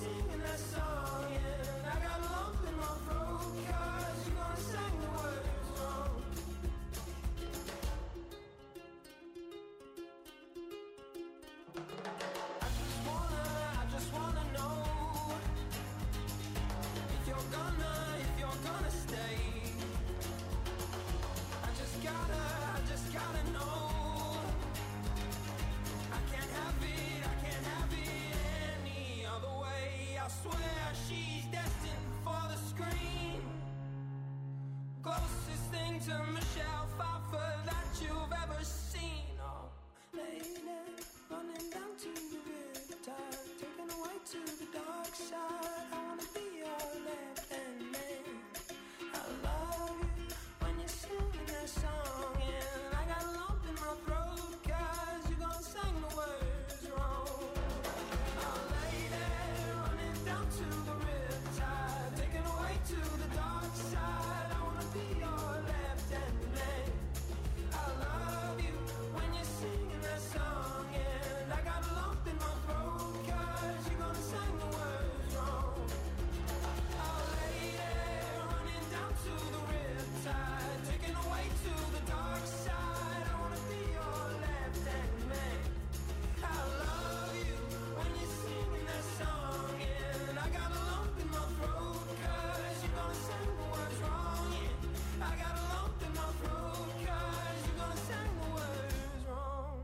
singing that song, and I got a lump in my throat, 'cause you're gonna sing the words wrong. I just wanna know if you're gonna stay. I just gotta know. I can't have it any other way. I swear she's destined for the screen. Closest thing to Michelle Pfeiffer that you've ever seen. Oh, lady, running down to the riptide, taken away to the dark side. I wanna be your left-hand man. I love you when you're singing that song, and I got a lump in my throat, 'cause you're gonna sing the words wrong. Oh, lady, running down to the riptide, taken away to the dark side. I wanna be your left-hand man. I love you when you're singing that song, and I got a lump in my throat, 'cause you're gonna sing the words wrong. Oh, lady, running down to the riptide, taken away to the dark side. I wanna be your left-hand man. I love you when you're singing that song, and I got a lump in my throat, 'cause you're gonna sing the words wrong. Yeah, I got a lump in my throat, 'cause you're gonna sing the words wrong.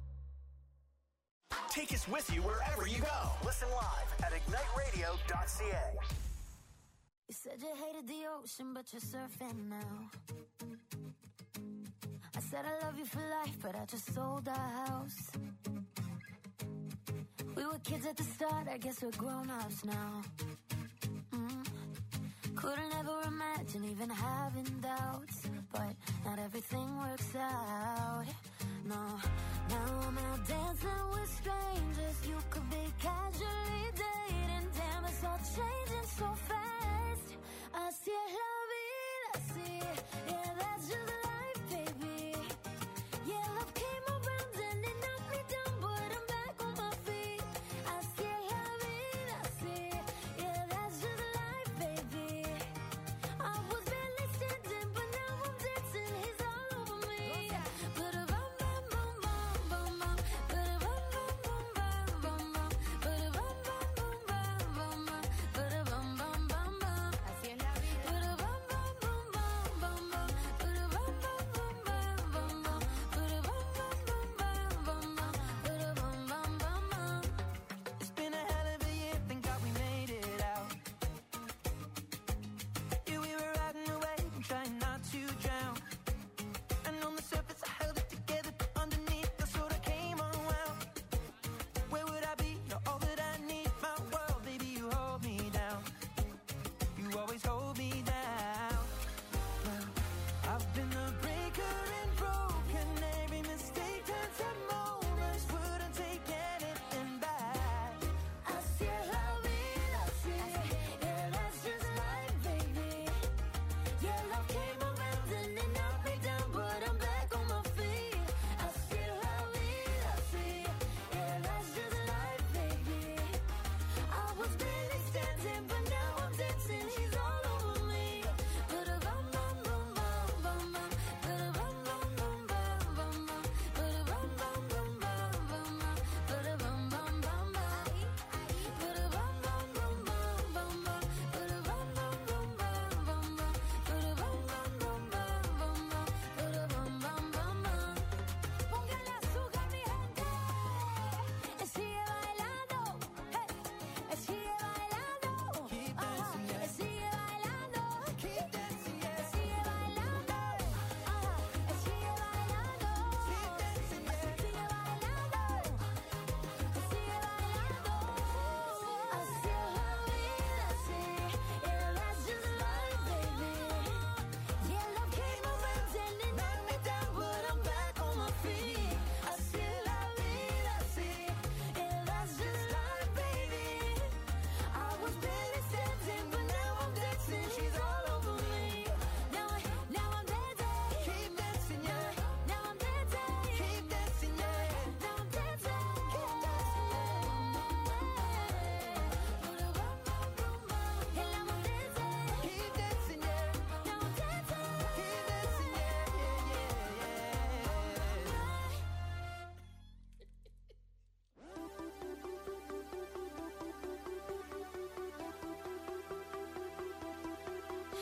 Take us with you wherever you go. Listen live at igniteradio.ca. You said you hated the ocean, but you're surfing now. I said I love you for life, but I just sold our house. We were kids at the start, I guess we're grown-ups now. Couldn't ever imagine even having doubts, but not everything works out. No, now I'm out dancing with strangers. You could be casually dating. Damn, it's all changing so fast. I see love it, I see it. Yeah, that's just life, baby. Yeah, love came around and it knocked me down, but I'm back on my feet. I see love it, I see it. Yeah, that's just life, baby. I was barely standing, but now I'm dancing. He's all over me. But a bum bum bum bum bum bum. But a bum bum bum bum bum bum. But a bum bum bum bum.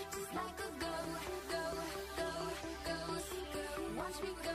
just like a ghost. Watch me go.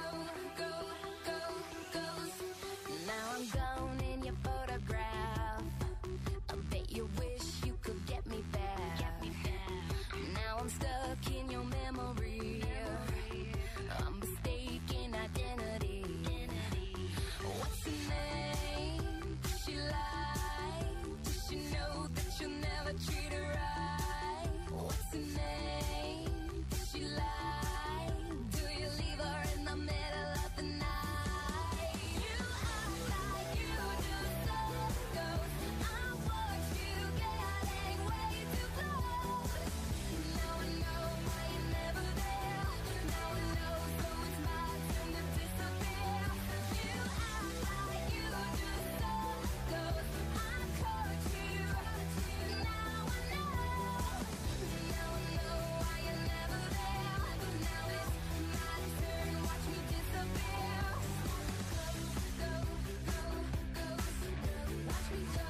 Now I'm gone in your photograph. I bet you wish you could get me back. Now I'm stuck in your memory. I'm mistaken identity. What's her name? Does she lie? Does she know that you'll never treat her right? What's her name? Does she lie? Do you leave her in the middle of the night? You act like you do some ghost. I watch you getting way too close. Now I know why you're never there. Now I know, so it's my turn to disappear. You act like you do some ghost. I caught you. Now I know. Now I know why you're never there. Now it's my turn. Watch me disappear. Go. Watch me go.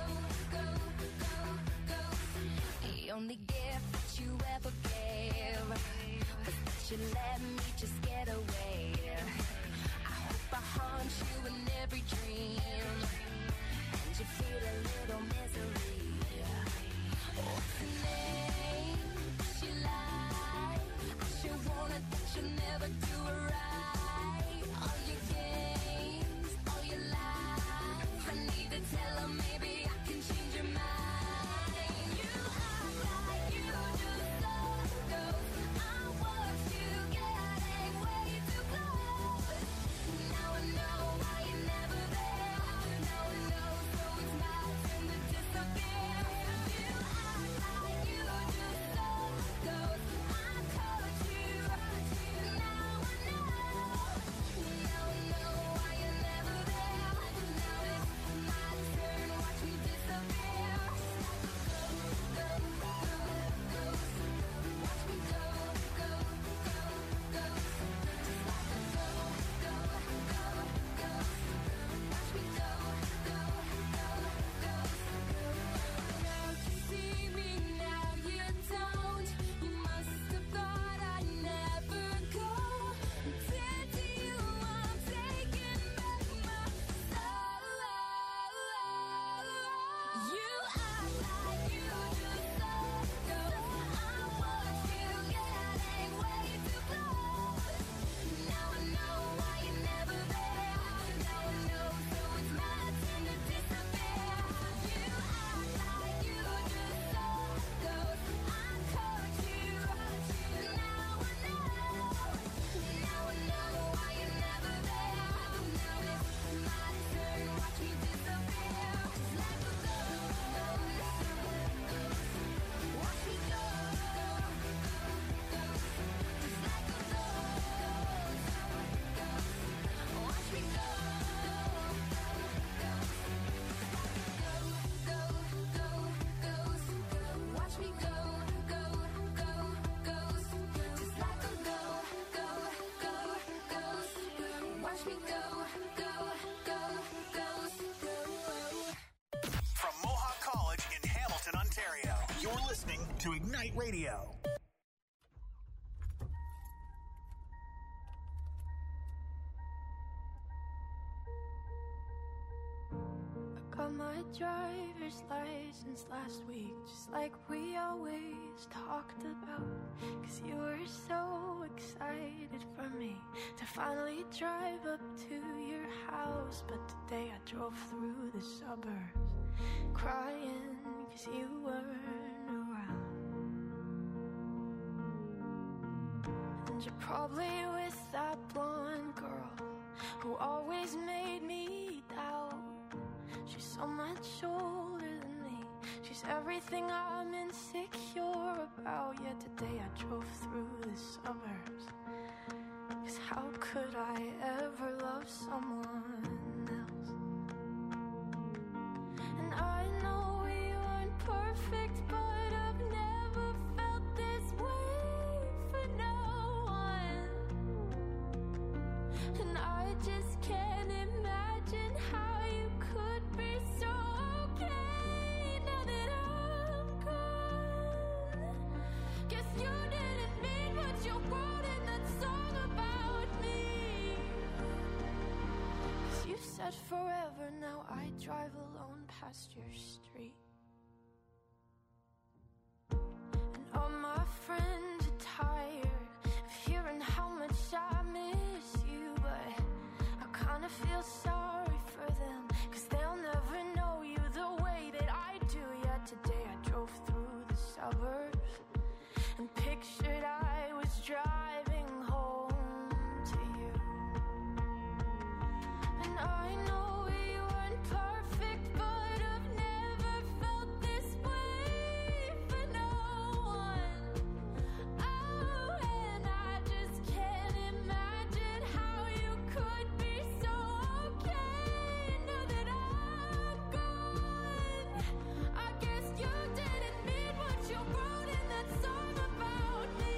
The only gift that you ever gave was that you let me just get away. I hope I haunt you in every dream, and you feel a little misery. What's her name? Does she lie? I sure wanted that you'll never do it right. All your games, all your lies. I need to tell her maybe I can change your mind. You act like you do some ghost. I watched you getting way too close. Now I know why you're never there. Now I know, so it's my turn to disappear. You act like you do some ghost. I caught you. Now I know. Now I know why you're never there. Now it's my turn. Watch me disappear. Watch me go. Now you see me, now you don't. You must have thought I'd never go. Dead to you, I'm taking back my soul. You act like you do some ghost. I watched you getting way too close. Now I know why you're never there. Now I know, so it's my turn to disappear. You act like you do some ghost. I caught you. Now I know. Now I know why you're never there. Now it's my turn. Watch me disappear. Just like a ghost. Watch me go. Just like a ghost. Watch me go. Watch me go. Just like a ghost. Watch me go. From Mohawk College in Hamilton, Ontario, you're listening to Ignite Radio. Got my driver's license last week, just like we always talked about. 'Cause you were so excited for me to finally drive up to your house. But today I drove through the suburbs crying 'cause you weren't around. And you're probably with that blonde girl who always made me doubt. She's so much older than me. She's everything I'm insecure about. Yet today I drove through the suburbs. 'Cause how could I ever love someone else? And I know we weren't perfect, but I've never felt this way for no one. And I just can't imagine how you could be so okay now that I'm gone. Guess you did. forever, now I drive alone past your street. And all my friends are tired of hearing how much I miss you, but I kinda feel sorry for them, 'cause they'll never know you the way that I do. Yet today I drove through the suburbs and pictured I was driving home to you. And I know we weren't perfect, but I've never felt this way for no one. Oh, and I just can't imagine how you could be so okay now that I'm gone. I guess you didn't mean what you wrote in that song about me.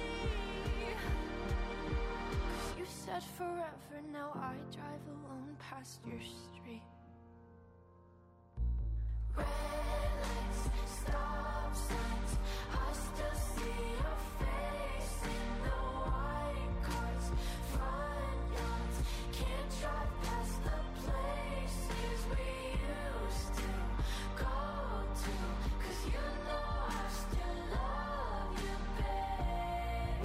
'Cause you said forever, now I drive alone past your street. Red lights, stop signs, I still see your face in the white cars, front yards. Can't drive past the places we used to go to, 'cause you know I still love you, babe.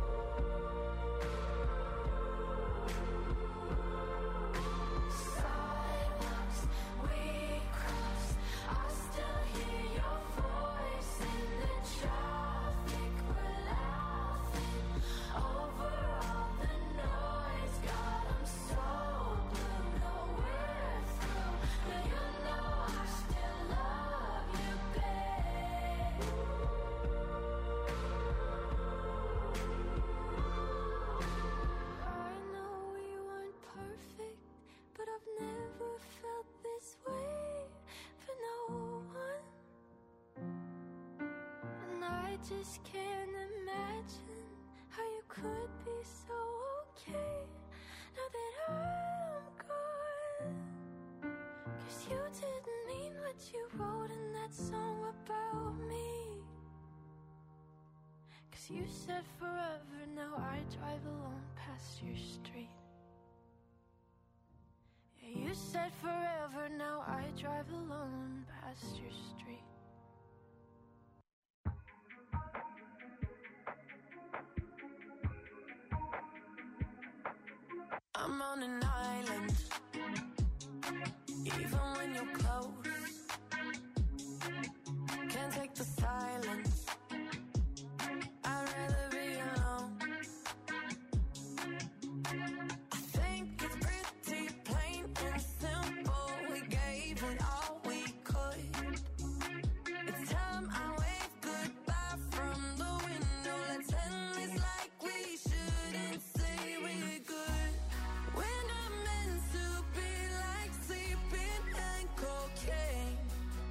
Sidewalks we crossed, I still hear your voice in the traffic. We're laughing over all the noise. God, I'm so blue, no we're through, but you know I still love you, babe. I know we weren't perfect, but I've never felt this way for no one. And I just can't imagine how you could be so okay now that I'm gone. 'Cause you didn't mean what you wrote in that song about me. 'Cause you said forever, now I drive alone past your street. Yeah, you said forever, now I drive alone past your street. I'm on an island, even when you're close. Can't take the silence, I'd rather be alone. I think it's pretty plain and simple, we gave it all we could. It's time I wave goodbye from the window. Let's end this like we shouldn't say we're good. We're not meant to be like sleeping and cocaine,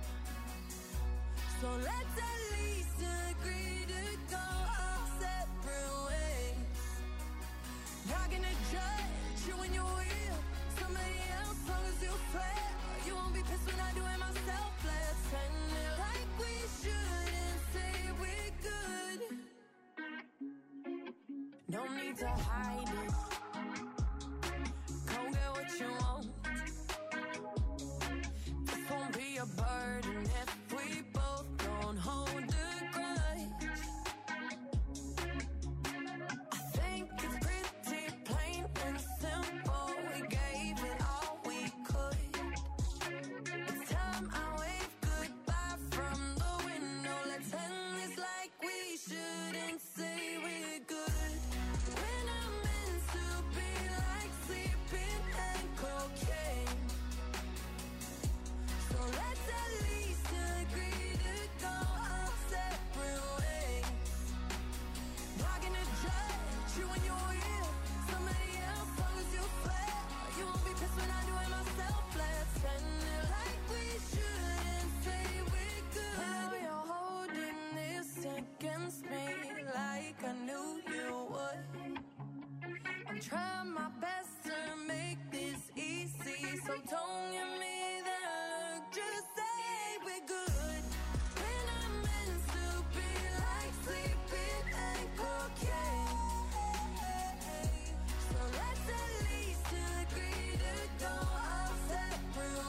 so let's at least agree to go our separate ways. Not gonna judge you when you're real, somebody else, long as you swear. You won't be pissed when I do it myself. Let's end it like we shouldn't say we're good. No need to hide it, go get what you want. This won't be a burden if we both don't hold a grudge. I think it's pretty plain and simple, we gave it all we could. It's time I wave goodbye from the window. Let's end this like we shouldn't say we're good. We're not meant to be like sleeping and cocaine, so let's at least agree to go our separate ways. Not gonna judge you when you're real, somebody else, long as you swear. You won't be pissed when I do it myself. Let's end it like we shouldn't say we're good. Now you're holding this against me like I knew you would. I'm trying my best to make this easy, so don't give me that look, just say we're good. We're not meant to be like sleeping and cocaine, so let's at least agree to go our separate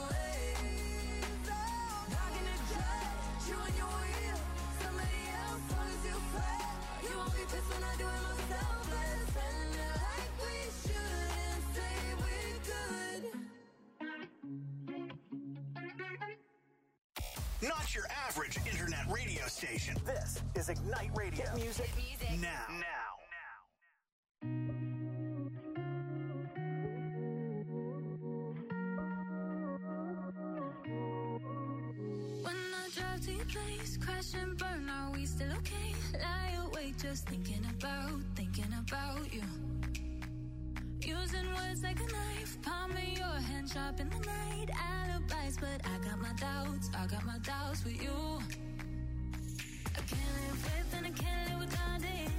not your average internet radio station. This is Ignite Radio. Hit music now. When I drive to your place, crash and burn, are we still okay? Lie awake just thinking about you. Using words like a knife, palm in your hand, sharp in the night. Alibis, but I got my doubts with you. I can't live with and I can't live without it.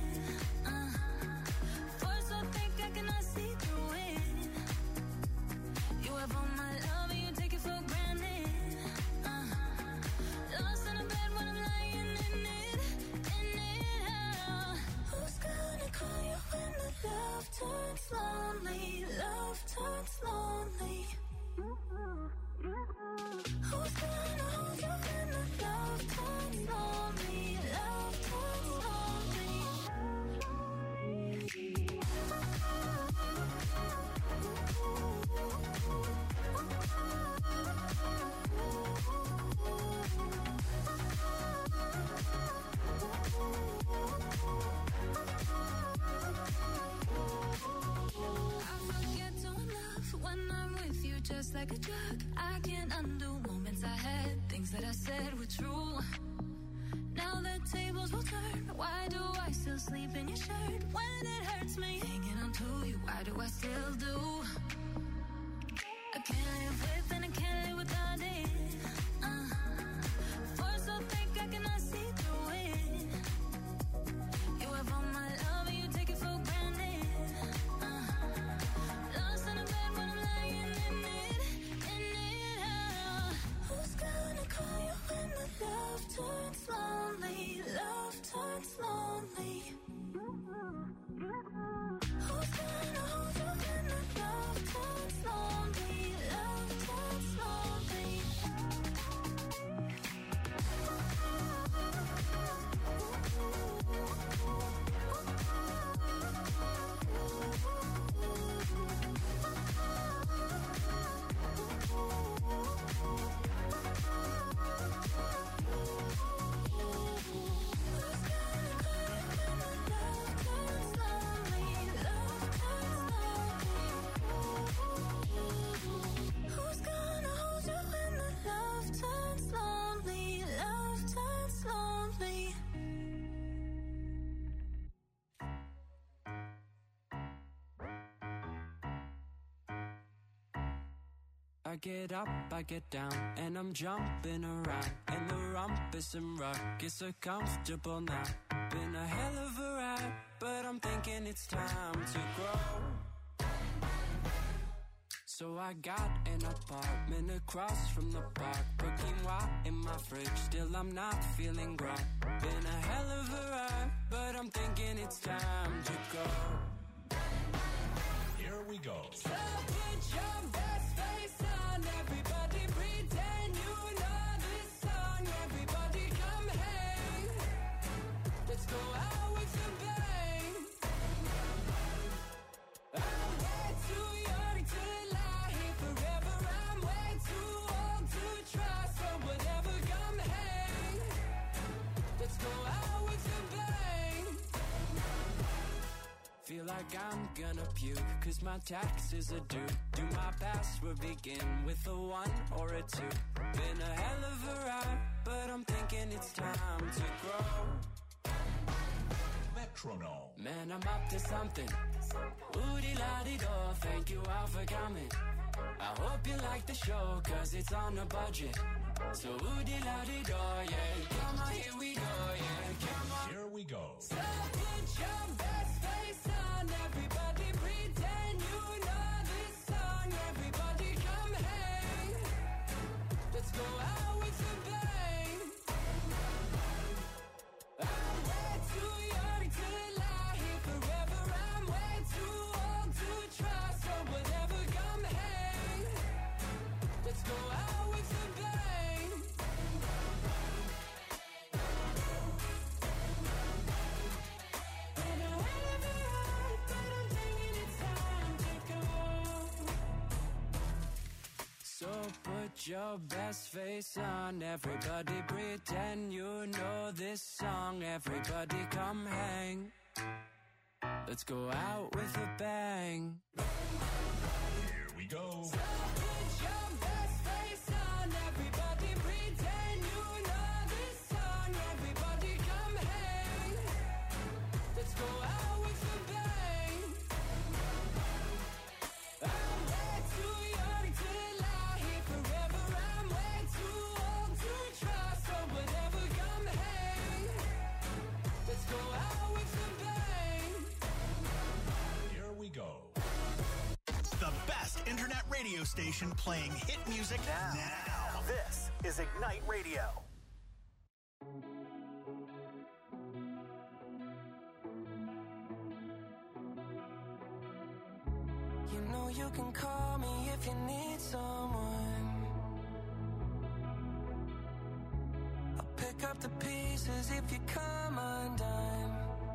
Force so thick I cannot see through it. You have all my love and you take it for granted. Lost in a bed when I'm lying in it. Who's gonna call you when the love turns lonely? Love turns lonely. Who's gonna hold you when the love turns lonely? Love turns lonely. Just like a drug, I can't undo moments I had. Things that I said were true. Now the tables will turn. Why do I still sleep in your shirt? When it hurts me, hanging on to you, why do I still do? I can't live with and I can't live without it. Force so thick I cannot see through it. You have all my love and you take it for granted. Lost in a bed when I'm lying in it. Who's gonna call you when the love turns lonely? Love turns lonely. Who's gonna hold you when the love turns lonely? Love turns lonely. I get up, I get down, and I'm jumping around. And the rumpus and ruckus are comfortable now. Been a hell of a ride, but I'm thinking it's time to grow. So I got an apartment across from the park. Put quinoa in my fridge, still I'm not feeling right. Been a hell of a ride, but I'm thinking it's time to go. Here we go. So put your best face on, everybody pretend you know this song. Everybody come hang, let's go out with a bang. I'm way too young to lie here forever. I'm way too old to try, so whatever, come hang, let's go out with a bang. Feel like I'm gonna puke, cause my taxes are due. Do my password begin with a 1 or a 2? Been a hell of a ride, but I'm thinking it's time to grow. Metronome. Man, I'm up to something. Woody-la-di-do, thank you all for coming. I hope you like the show, cause it's on a budget. So woody-la-di-do, yeah. Come on, here we go, yeah. Come on. Here we go. So put your best face on, everybody pretend you know this song. Everybody come hang, let's go out with a bang. I'm way too young to lie here forever. I'm way too old to try, so whatever, come hang, let's go out with a bang. Put your best face on. Everybody pretend you know this song. Everybody come hang. Let's go out with a bang. Here we go. So put your best face on. Everybody pretend you know this song. Everybody come hang. Let's go out with a bang. I'm way too young to lie here forever. I'm way too old to try. So whatever, come hang. Let's go out with a bang. Here we go. The best internet radio station playing hit music now. This is Ignite Radio. You know you can call me if you need someone. I'll pick up the pieces if you come undone.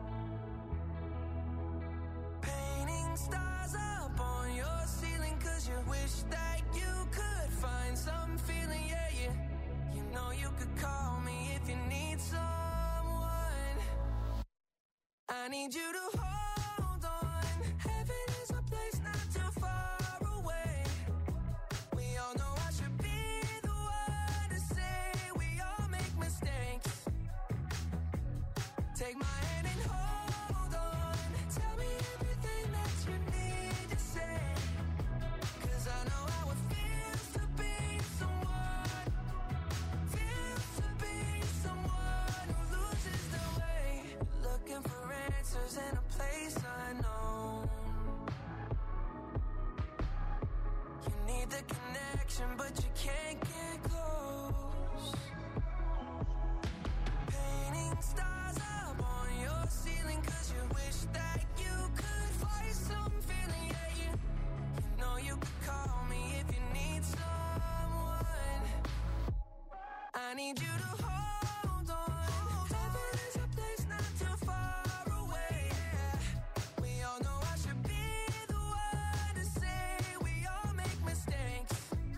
Painting stars up on your ceiling 'cause you wish that you could find some feeling, yeah, yeah. You know you could call me if you need someone. I need you to hold on. Heaven is a place not too far away. We all know I should be the one to say we all make mistakes. Take my hand and hold on. Tell me everything that you need to say. 'Cause I know how it feels to be someone. Feels to be someone who loses their way. Looking for answers in a place unknown. You need the connection, but you can't get close. Painting stars up on your ceiling 'cause you wish that you could find some feeling, yeah, yeah. You know you could call me if you need someone. I need you to hold on. Heaven is a place not too far away. We all know I should be the one to say we all make mistakes.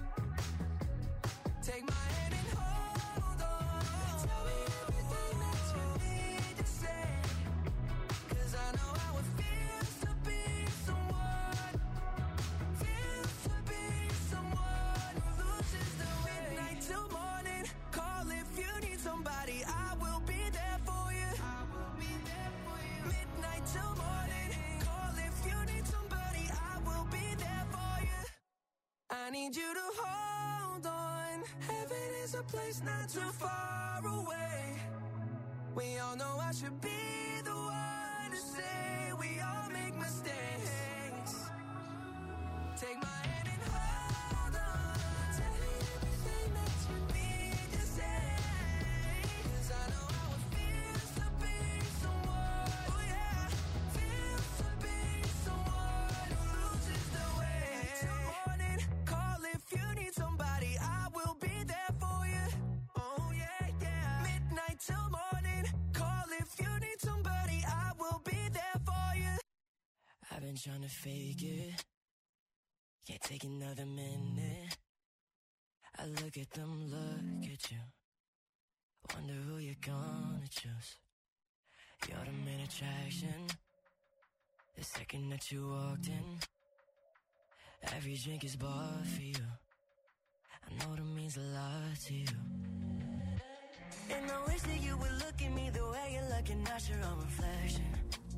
Take my hand and hold on. Tell me everything that you need to say. 'Cause I know how it feels to be someone. Feels to be someone who loses their way. Midnight till morning. Call if you need somebody. I will be there for you. I will be there for you. Midnight till morning. Call if you need somebody. I will be there for you. I need you to hold on. Heaven is a place not too far away. We all know I should be the one to say we all make mistakes. Take my hand and hold on. Tell me everything that you need to say. 'Cause I know how it feels to be someone. Oh yeah, feels to be someone who loses their way. Till morning, call if you need somebody. I will be there for you. Oh yeah, yeah. Midnight till morning, call if you need somebody. I will be there for you. I've been trying to fake it. Can't take another minute. I look at them, look at you. Wonder who you're gonna choose. You're the main attraction. The second that you walked in, every drink is bought for you. I know that means a lot to you. And I wish that you would look at me the way you're looking at your own reflection.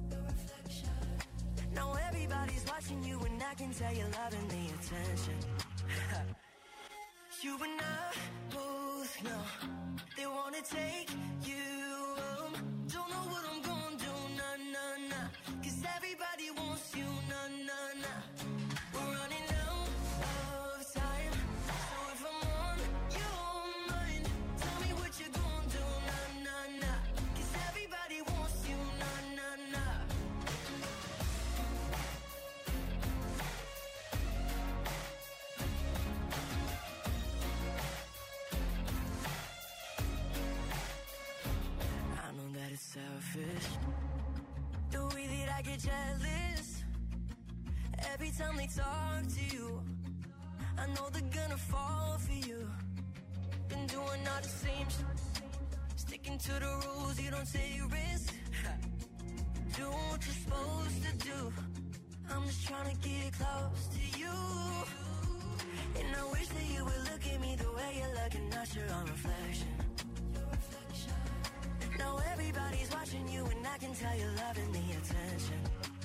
Now everybody's watching you and I can tell you're loving the attention. You and I both know they wanna take you home. Don't know what I'm gonna do, nah, nah, nah. 'Cause everybody wants you, nah, nah, nah. We're running out of time. So if I'm on your mind, tell me what you're gonna do, nah, nah, nah. 'Cause everybody wants you, nah, nah, nah. I know that it's selfish, the way that I get jealous every time they talk to you. I I know they're gonna fall for you. Been doing all the same shit, sticking to the rules, you don't take risks. Doing what you're supposed to do. I'm just trying to get close to you. And I wish that you would look at me the way you're looking, not your own reflection. Now everybody's watching you and I can tell you're loving the attention.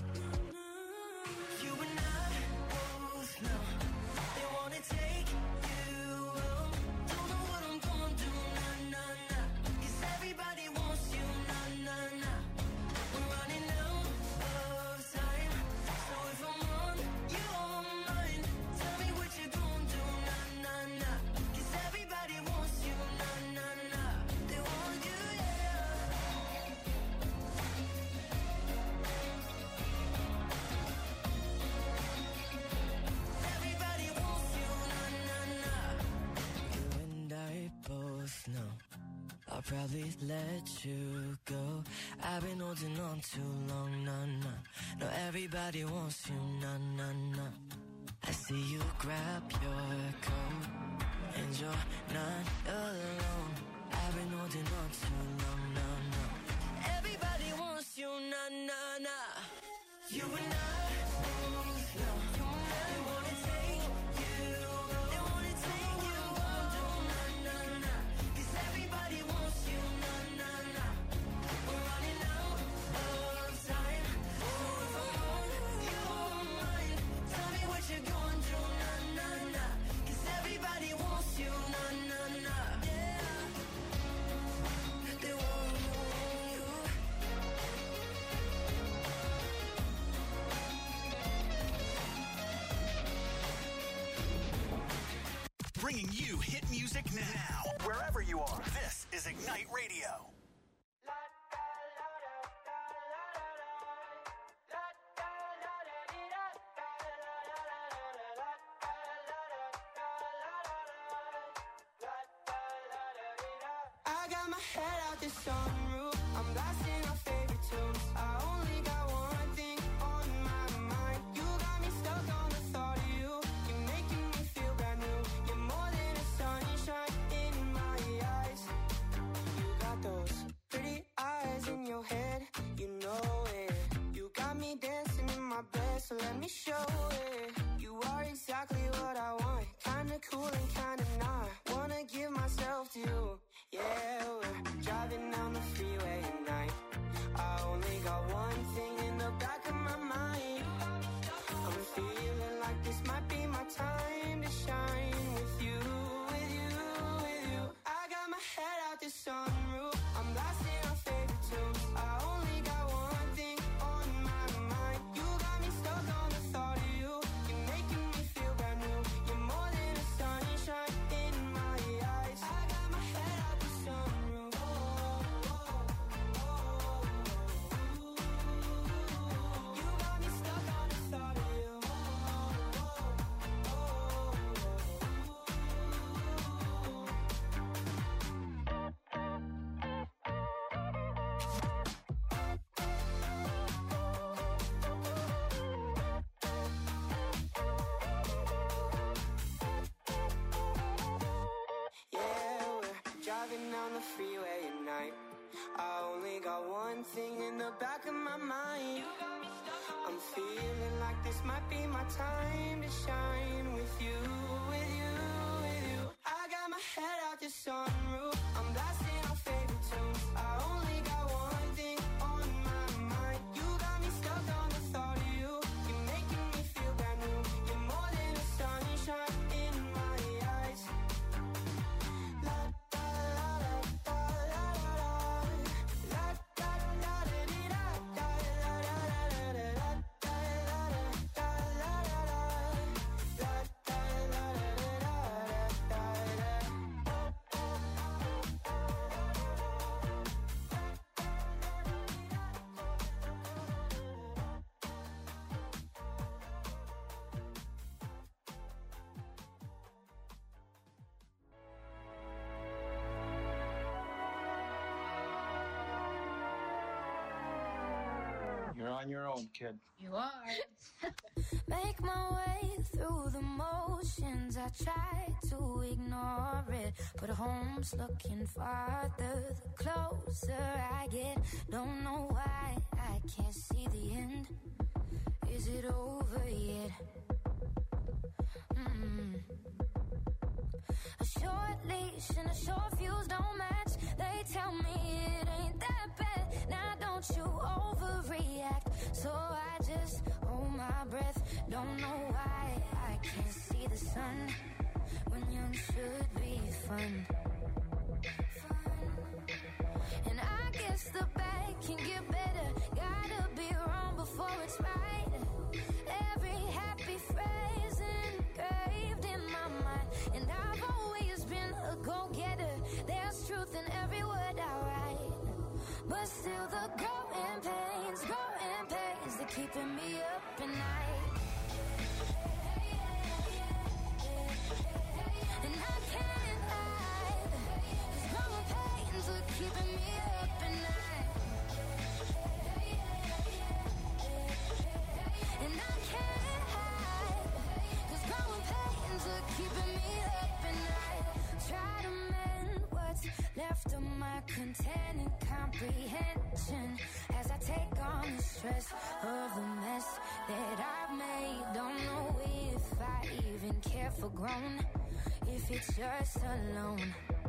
You and I both know they wanna take you home. Don't know what I'm gonna do, nah, nah, nah. 'Cause everybody wants you, nah, nah, nah. We're running out of time. So if I'm on your mind, tell me what you're gonna do, nah, nah, nah. 'Cause everybody wants you, nah, nah, nah. They want you, yeah. Everybody wants you, nah, nah, nah. You and I both know I'll probably let you go. I've been holding on too long, nah, nah. No, everybody wants you, nah, nah, nah. I see you grab your coat and you're not alone. I've been holding on too long, nah, nah. Everybody wants you, nah, nah, nah. You and I both know they wanna take you, they wanna take you home, nah, nah, nah. 'Cause everybody wants you, nah, nah, nah. We're running out of time. So if I'm on your mind, tell me what you're gonna do, nah, nah, nah. 'Cause everybody wants you, nah, nah, nah. Yeah. They want you. Bringing you hit music now. Wherever you are, this is Ignite Radio. I got my head out the sunroof. I'm blasting our favorite tunes. I only got one thing on my mind. You got me stuck on the thought of you. You're making me feel brand new. You're more than a sunshine in my eyes. You got those pretty eyes in your head. You know it. You got me dancing in my bed, so let me show it. You are exactly what I want. Kinda cool and kinda not. Wanna give myself to you. Yeah, we're driving down the freeway at night. I only got one thing in the back of my mind. I'm feeling like this might be my time to shine with you, with you, with you. I got my head out the sunroof. I'm blasting our favorite tunes. I only got one thing on my mind. You got me stuck on the thought of you. You're making me feel brand new. You're more than a sunshine in my eyes. I got my head out the sunroof. You got me stuck on the thought of you. Yeah, we're driving down the freeway at night. I only got one thing in the back of my mind. I'm feeling like this might be my time to shine with you, with you, with you. I got my head out the sunroof. I'm blasting our favorite tunes. I only got one thing on my mind. You got me stuck on the thought of you. You're making me feel brand new. You're more than a sunshine in my eyes. La da la da la la la da da da dee da da la la la la da la da la la la da da la la la da da da. on your own, kid. You are. Make my way through the motions. I try to ignore it, but home's looking farther the closer I get. Don't know why I can't see the end. Is it over yet? A short leash and a short fuse don't match. They tell me it ain't that bad. Now don't you overreact. So I just hold my breath. Don't know why I can't see the sun when young should be fun. And I guess the bad can get better. Gotta be wrong before it's right. Every happy phrase engraved in my mind. And I've always been a go-getter. There's truth in every word I write. But still the growing pains, they're keeping me up at night. And I can't hide. These growing pains are keeping me up at night. And I can't hide. These growing pains are keeping me up at night. Try to mend what's left of my containing comprehension as I take on the stress of the mess that I've made. Don't know if I even care for grown, if it's just alone.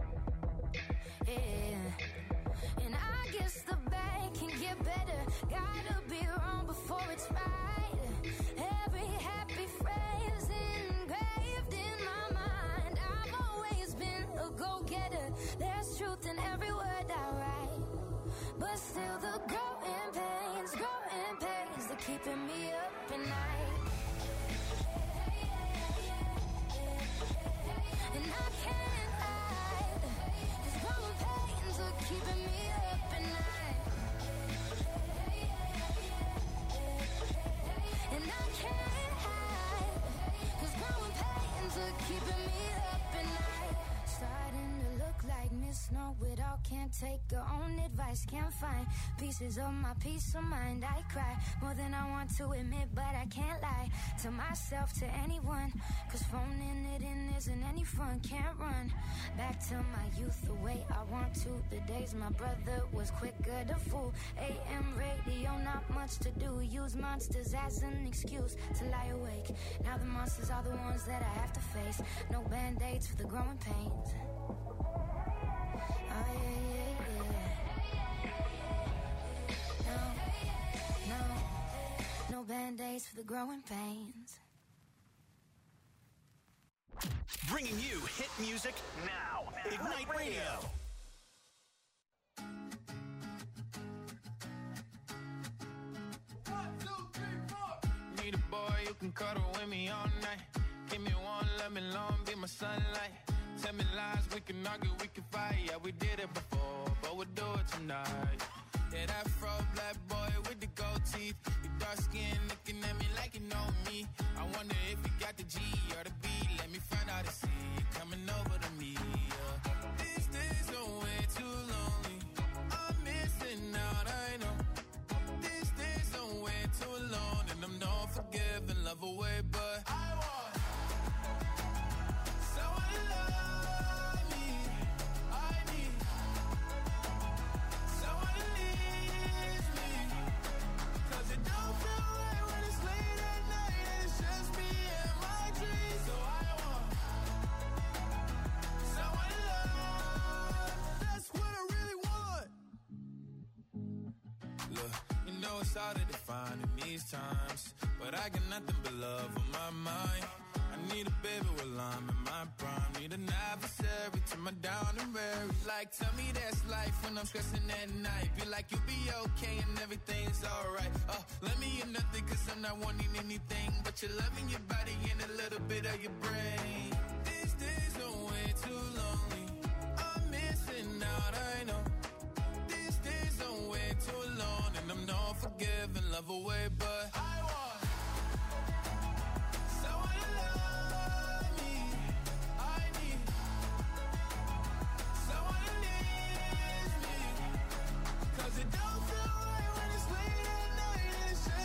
Yeah. And I guess the bad can get better. Gotta be wrong before it's right. Every happy phrase engraved in my mind. I've always been a go-getter. There's truth in every word I write. But still the growing pains, they're keeping me up at night. And I can't hide. These growing pains are keeping me up at night. And I can't hide. These growing pains are keeping me up at night. Starting to look like Miss Know-It-All. Can't take her own advice. Can't find pieces of my peace of mind. I cry more than I want to admit, but I can't lie to myself, to anyone. Cause phoning it in isn't any fun. Can't run back to my youth the way I want to. The days my brother was quicker to fool. AM radio, not much to do. Use monsters as an excuse to lie awake. Now the monsters are the ones that I have to face. No band-aids for the growing pains. Oh yeah. No band-aids for the growing pains. Bringing you hit music now. Ignite Radio. Need a boy you can cuddle with me all night. Give me one, let me long, be my sunlight. Tell me lies, we can argue, we can fight. Yeah, we did it before, but we'll do it tonight. Yeah, that fro black boy with the gold teeth. Your dark skin looking at me like you know me. I wonder if you got the G or the B. Let me find out and see you coming over to me. Yeah. These days are way too lonely. I'm missing out, I know. These days are way too alone. And I'm not forgiving, love away, but I want someone to love me. I need someone to leave me. Cause it don't feel right when it's late at night and it's just me and my dreams. So I want someone to love. That's what I really want. Look, you know it's hard to define in these times, but I got nothing but love on my mind. I need a baby while I'm in my prime. Need an adversary to my down and weary. Like, tell me that's life when I'm stressing at night. Be like, you'll be okay and everything's alright. Let me in nothing cause I'm not wanting anything but your love and your body and a little bit of your brain. These days are way too lonely. I'm missing out, I know. These days are way too alone. And I'm not forgiving, love away, but I want someone to love me. I need someone to leave me. Cause it don't feel right when it's late at night and it's just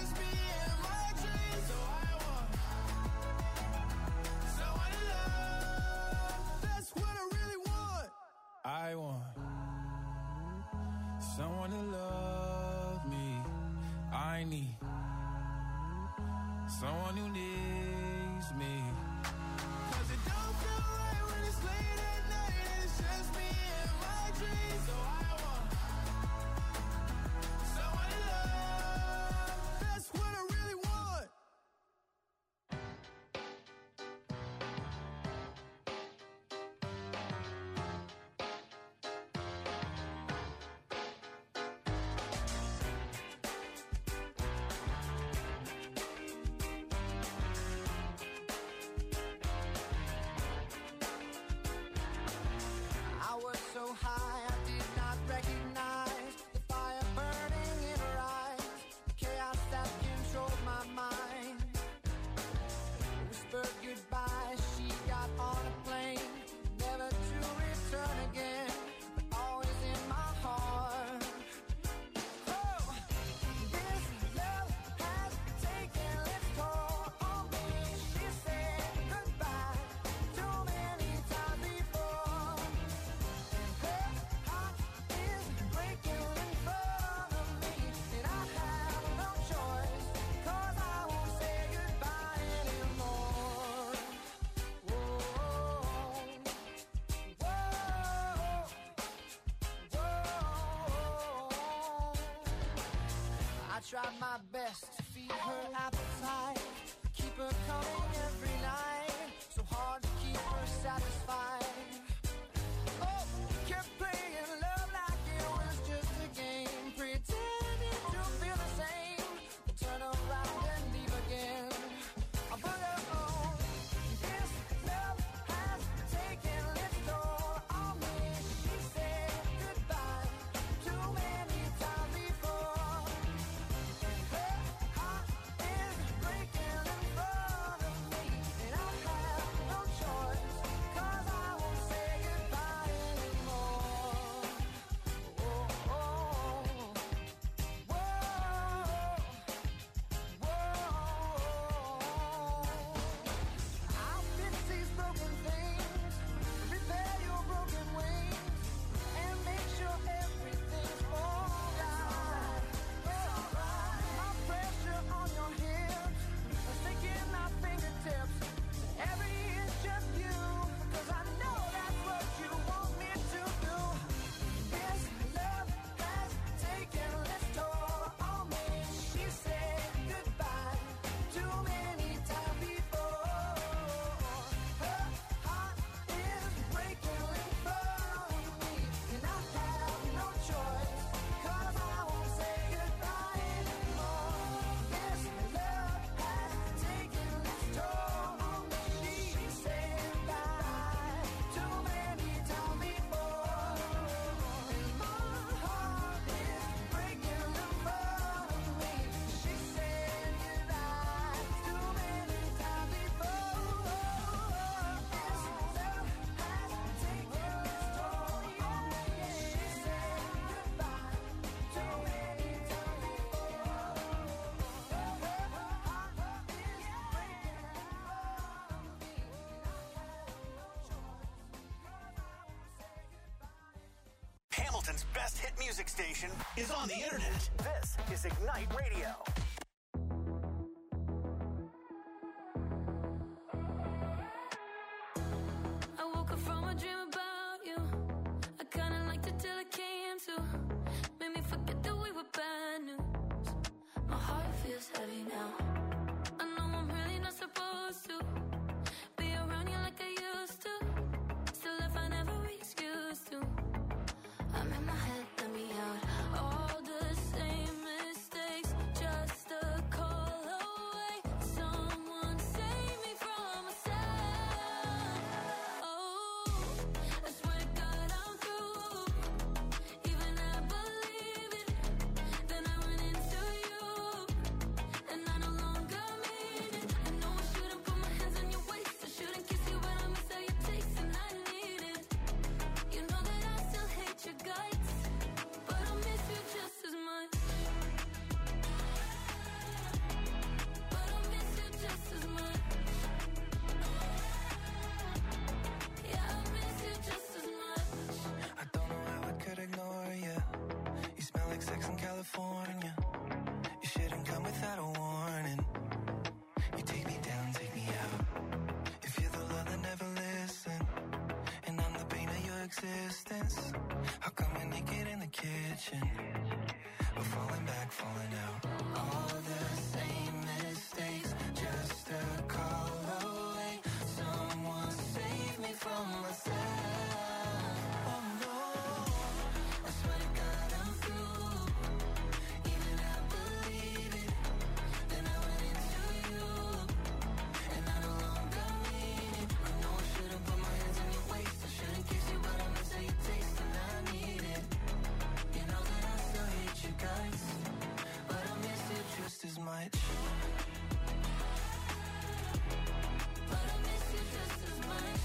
need someone who needs me. 'Cause it don't feel right when it's late at night and it's just me and my dreams. So I want someone to love. That's what I really want. I was so high I did not recognize the fire burning in her eyes, the chaos that controlled my mind. Whispered goodbye, she got on a plane, never to return again, but always in my heart. Oh, this love has taken its toll on me. She said goodbye too many times before. Her heart is breaking in front of me, and I have no choice, 'cause I won't say goodbye anymore. Whoa, whoa, whoa. I tried my best to feed her appetite, keep her coming every night, so hard to keep her satisfied. Oh, kept playing love like it was just a game, pretending to feel the same, then turn around and leave again. I put her on. This love has taken its toll on me. She said goodbye too many times before. Her heart is breaking in front of me, and I have no choice, 'cause I won't say goodbye anymore. Whoa, whoa, whoa. I'll fix these broken things, repair your broken wings, and make sure everything's alright. My pressure on your hips, sticking my fingertips. Every inch just you, 'cause I know that's what you want me to do. This love has taken its toll on me. She said goodbye too many times before. Her heart is breaking in front of me, and I have no choice, 'cause I won't say goodbye anymore. This love has taken its toll on me. She said goodbye too many times before, and my heart is breaking in front of me. She said goodbye too many times before. This love has taken its toll on me. She said goodbye too many times before. Her heart is breaking in front of me, and I have no choice, 'cause I won't say goodbye. Hamilton's best hit music station is on the internet. This is Ignite Radio. I woke up from a dream about you. I kinda liked it till it came to. Made me forget that we were bad news. My heart feels heavy now. I know I'm really not supposed to be around you like I used to. Still, if I never excuse to, I'm in my head, let me out. All the same mistakes, just falling out. All the same mistakes, just a call away. Someone save me from myself. Oh no, I swear to God I'm through. Even I believe it. Then I went into you, and I no longer mean it. I know I shouldn't put my hands on your waist. I shouldn't kiss you, but I miss how you taste, and I need it. You know that I still hate you guys, but I miss you just as much. But I miss you just as much.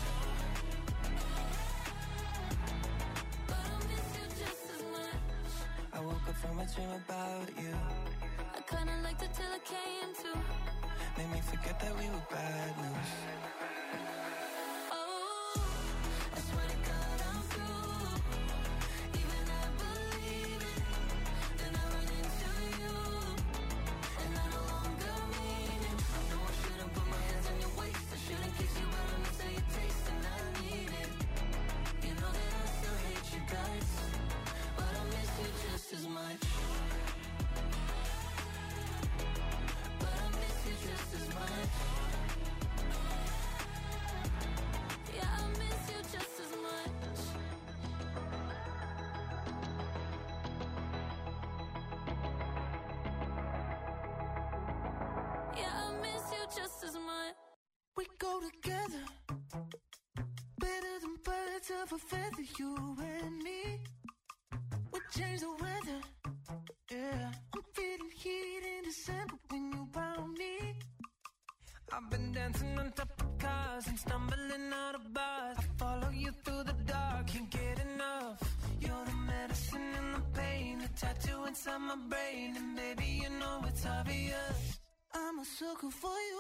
But I miss you just as much. I woke up from a dream about you. I kinda liked it till I came to. Made me forget that we were bad news. Oh, I swear to God I'm through. Even I believe it. Then I went into you, and I no longer mean it. I know I shouldn't put my hands on your waist. I shouldn't kiss you, but I miss how you taste, and I need it. You know that I still hate you guys, but I miss you just as much. But I miss you just as much. Yeah, I miss you just as much. Yeah, I miss you just as much. We go together, better than birds of a feather, you and me. We change the weather. Yeah, I'm feeling heat in December when you found me. I've been dancing on top of cars and stumbling out of bars. I follow you through the dark, can't get enough. You're the medicine and the pain, the tattoo inside my brain, and baby you know it's obvious. I'm a sucker for you.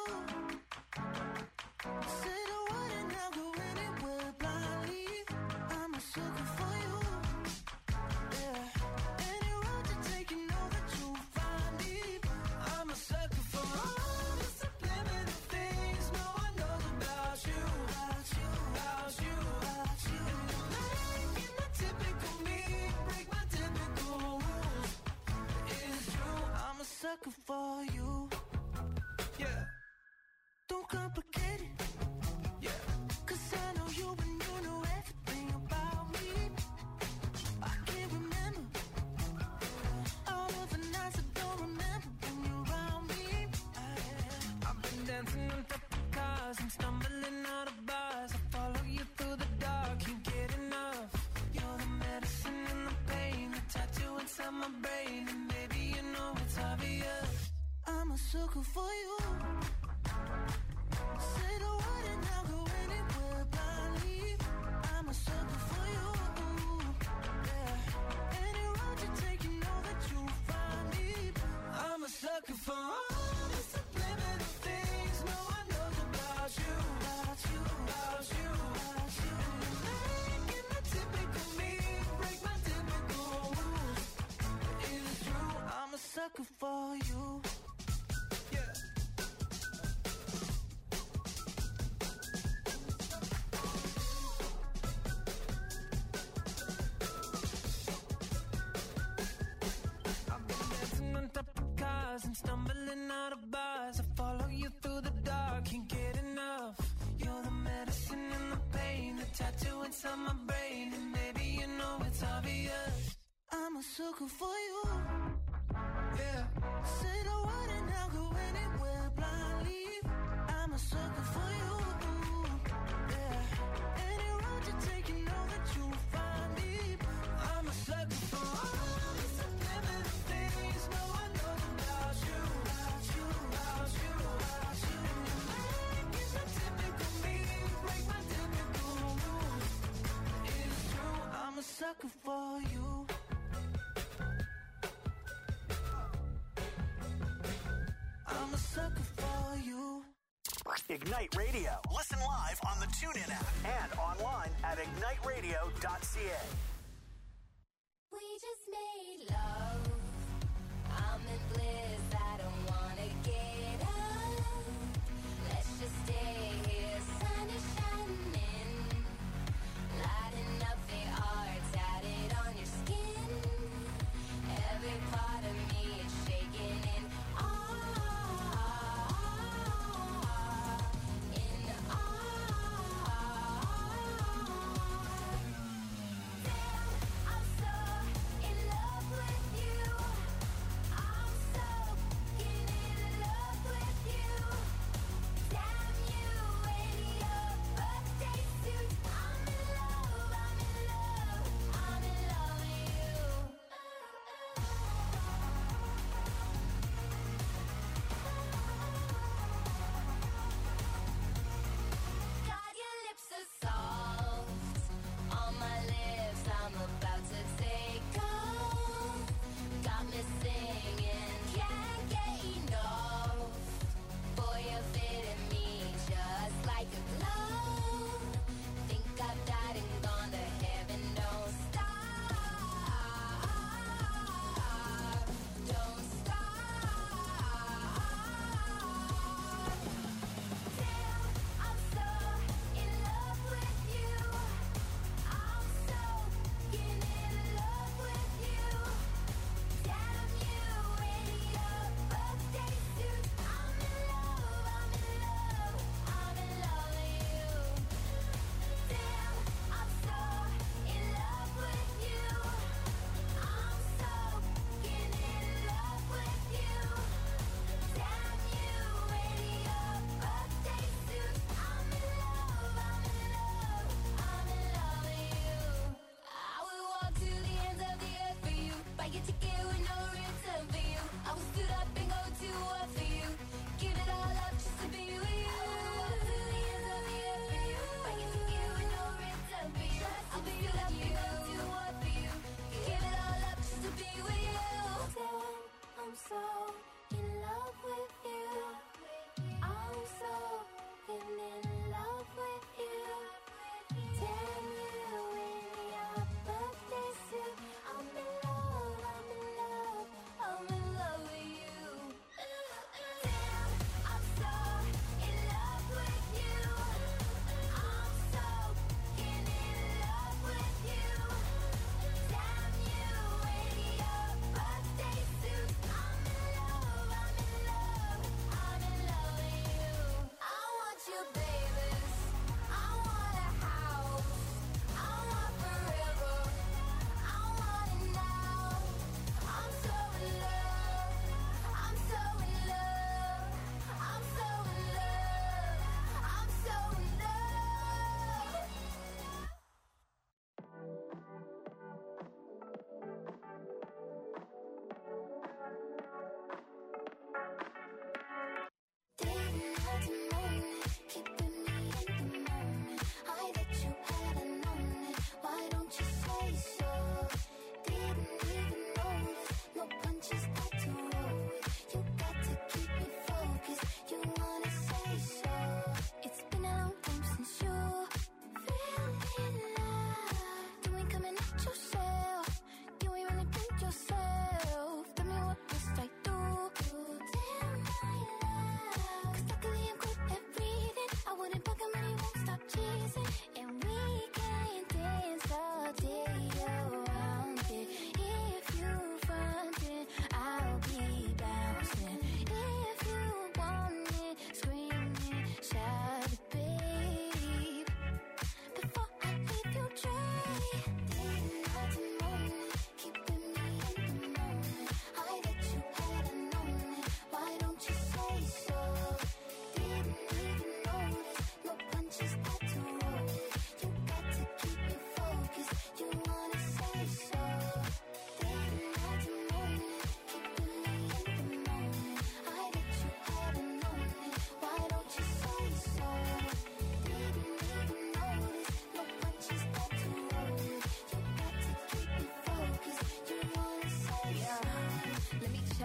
Say the word and I'll go anywhere blindly. I'm a sucker for you. Yeah, any road you take, you know that you'll find me. I'm a sucker for all the subliminal things no one knows about you. About you, about you, about you. Making my typical me, break my typical rules. It's true, I'm a sucker for you. Yeah, don't complicate it. Yeah, 'cause I know you and you know everything about me. I can't remember all of the nights I don't remember when you're around me. I've been dancing on top of cars and stumbling out of bars. I follow you through the dark, can't get enough. You're the medicine and the pain, the tattoo inside my brain, and baby you know it's obvious. I'm a sucker for you. Say the word and I'll go anywhere blindly. I'm a sucker for you. Yeah, any road you take, you know that you'll find me. I'm a sucker for all the subliminal things no one knows about you. About you, about you, about you. Making my typical me, break my typical rules. It's true, I'm a sucker for you. Yeah. I've been dancing on top of cars and stumbling out of bars. I follow you through the dark, can't get enough. You're the medicine and the pain, the tattoo inside my brain, and maybe you know it's obvious. I'm a sucker for you. Yeah, say the word and I'll go anywhere blindly. I'm a sucker for you. Yeah, any road you take, you know that you'll find me. I'm a sucker for all the subliminal things no one knows about you. About you, about you, about you. Making my typical me, break my typical rules. It's true, I'm a sucker for you. I'm a sucker for you. Ignite Radio. Listen live on the TuneIn app and online at igniteradio.ca. We just made love. I'm in bliss. I don't wanna get up. Let's just stay here. Sun is shining, lighting up the art tatted on your skin. Every part of me is shaking.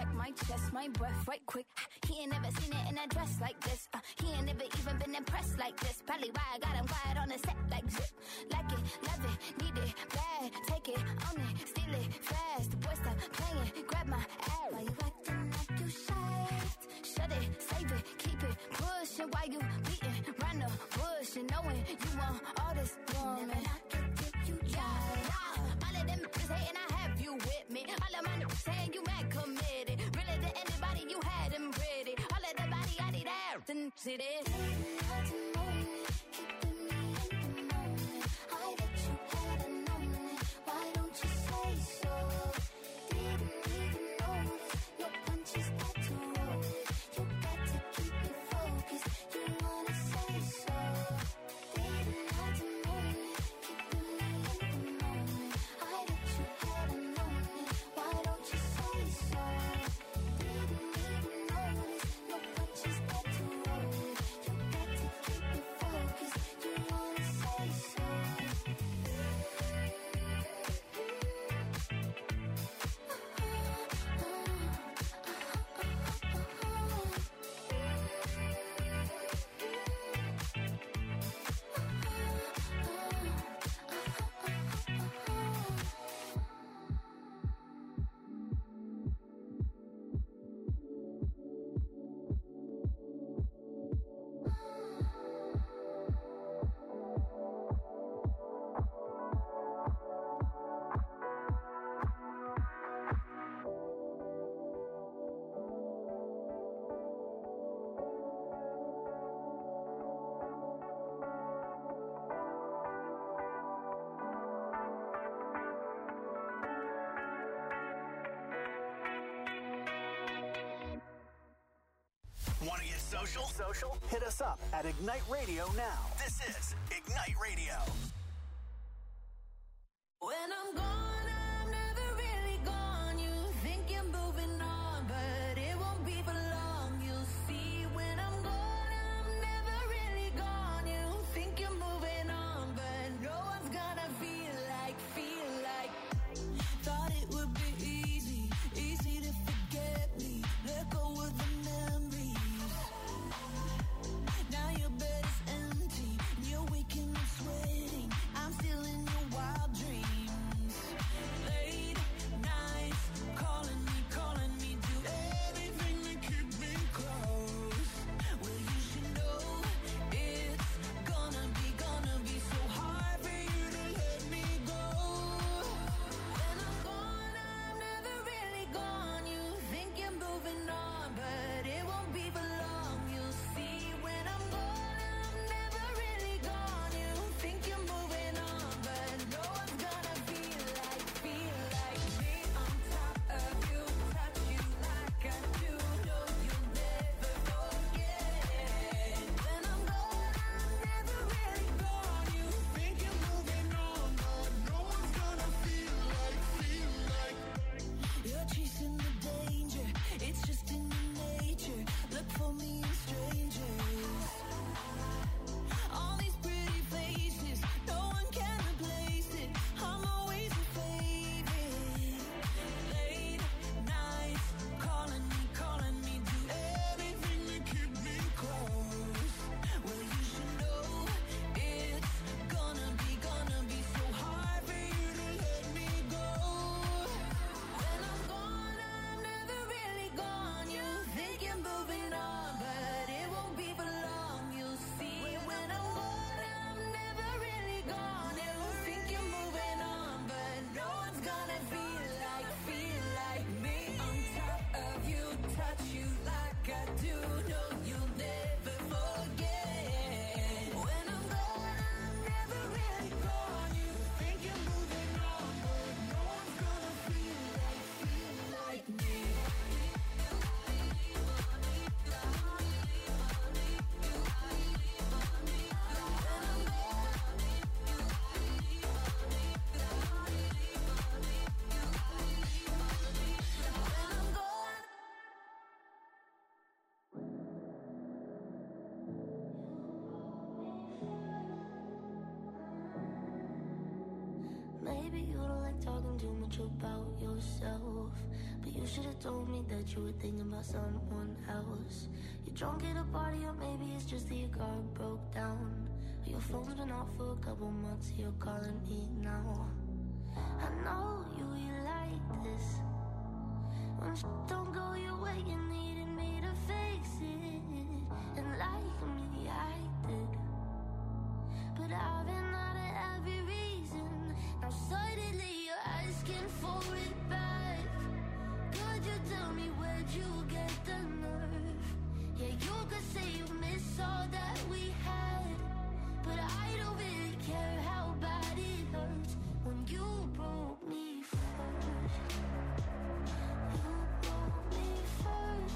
check my chest, my breath right quick. He ain't never seen it in a dress like this. He ain't never even been impressed like this. Probably why I got him quiet on the set like zip. Like it, love it, need it, bad. Take it, own it, steal it, fast. The boy stop playing, grab my ass. Why you acting like you shy? Shut it, save it, keep it pushing. While you beating round the bush and knowing you want all this woman. Never knock it till you try. All of them bitches hating, I have you with me. All of my niggas saying you mad committed. Really to anybody you had them pretty. All of the body I need out and see this. Want to get social? Hit us up at Ignite Radio now. This is Ignite Radio. When I'm gone, I'm never really gone. You think you're moving on, but it won't be for long. You'll see when I'm gone, I'm never really gone. You think you're moving on, but no one's gonna feel like. Thought it would be easy to forget me. Let go of the memories. Now your bed is empty, you're waking up sweating. I'm still in your wild dreams. Late nights, calling me, do anything to keep me close. Well, you should know it's gonna be so hard for you to let me go. When I'm gone, I'm never really gone. You think you're moving on, but it won't be for long. You'll see when I'm gone, I'm never really gone. You think you're moving on, but no one's gonna feel like me on top of you, touch you like I do. No, you'll never forget. When I'm gone, I'm never really gone. You think you're moving on, but no one's gonna feel like. You're chasing the danger, it's just in your talking too much about yourself. But you should have told me that you were thinking about someone else. You're drunk at a party, or maybe it's just that your car broke down. Or your phone's been off for a couple months, so you're calling me now. I know you like this. When shit don't go your way, you needed me to fix it. And like me, I did. But I've been out of every reason. Now suddenly you're asking for it back. Could you tell me where'd you get the nerve? Yeah, you could say you miss all that we had, but I don't really care how bad it hurts when you broke me first. You broke me first.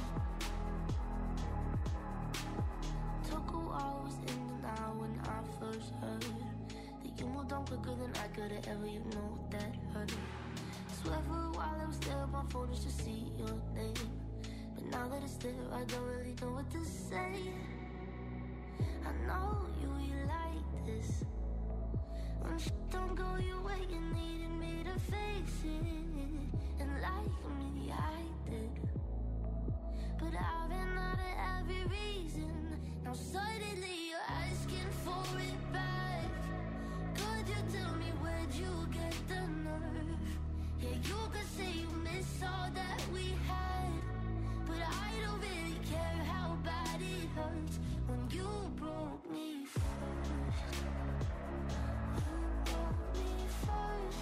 Took a while, was in denial when I first heard that you moved on quicker than I could've ever, you know that hurt. Swear for a while I was there on my phone just to see your name. But now that it's there, I don't really know what to say. I know you like this. When shit don't go your way, you needed me to fix it. And like me, I did. But I've been out of every reason. Now suddenly you're asking for it back. Could you tell me where'd you get the nerve? Yeah, you could say you miss all that we had, but I don't really care how bad it hurts when you broke me first. You broke me first.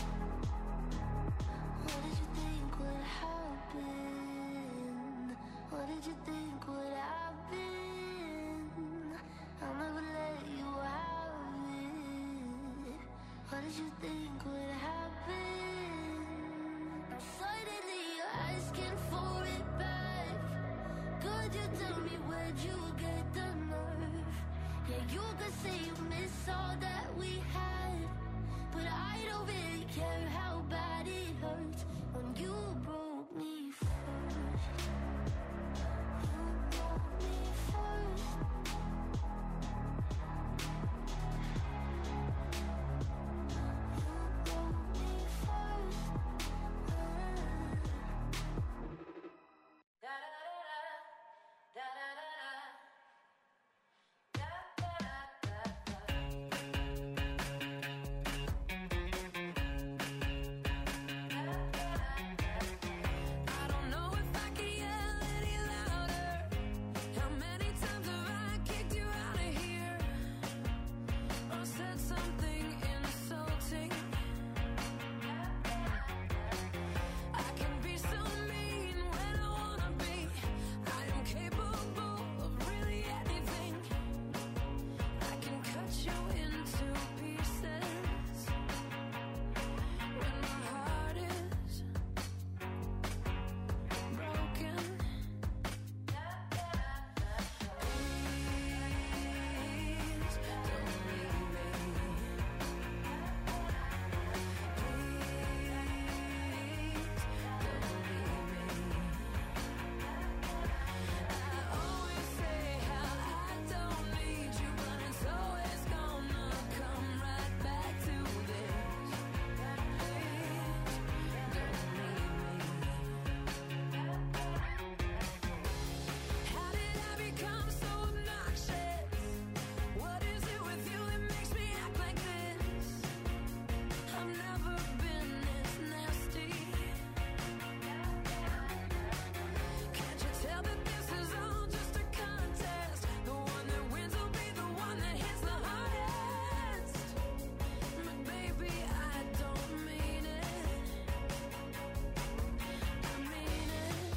What did you think would happen? What did you think would happen? I'll never let you have it. What did you think would happen? Now suddenly you're asking for it back. Could you tell me where'd you get the nerve? Yeah, you could say you miss all that we had, but I don't really care how bad it hurts when you broke